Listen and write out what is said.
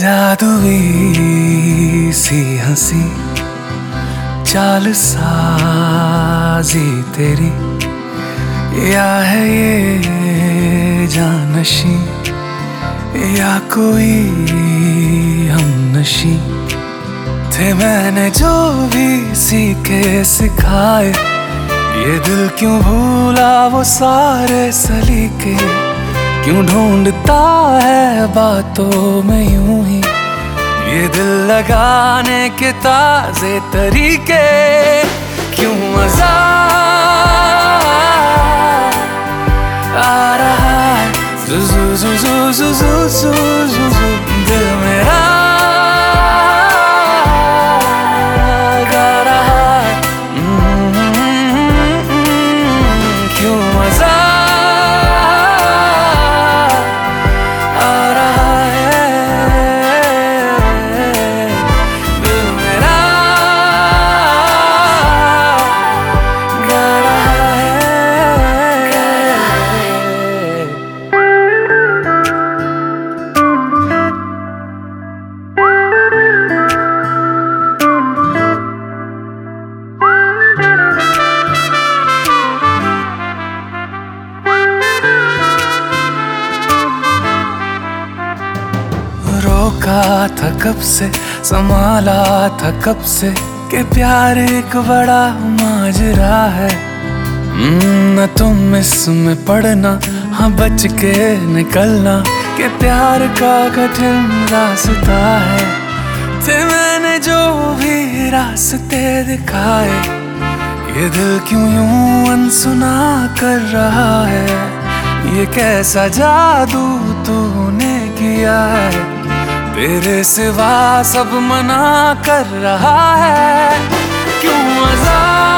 जादुई सी हंसी चाल साजी तेरी, या है ये जानशी या कोई हमनशी। थे मैंने जो भी सीखे सिखाए, ये दिल क्यों भूला वो सारे सलीके। क्यों ढूंढता है बातों में यूं ही ये दिल लगाने के ताजे तरीके। क्यों मजा आ रहा है जू जू जू जू जू जू जू जू दिल मेरा गा रहा है। क्यों मजा रोका था कब से, संभाला था कब से कि प्यार एक बड़ा माजरा है। न तुम इसमें पड़ना, हाँ बच के निकलना कि प्यार का कठिन रास्ता है। थे मैंने जो भी रास्ते दिखाए, ये दिल क्यों यूं अनसुना कर रहा है। ये कैसा जादू तूने किया है, तेरे सिवा सब मना कर रहा है। क्यों मजा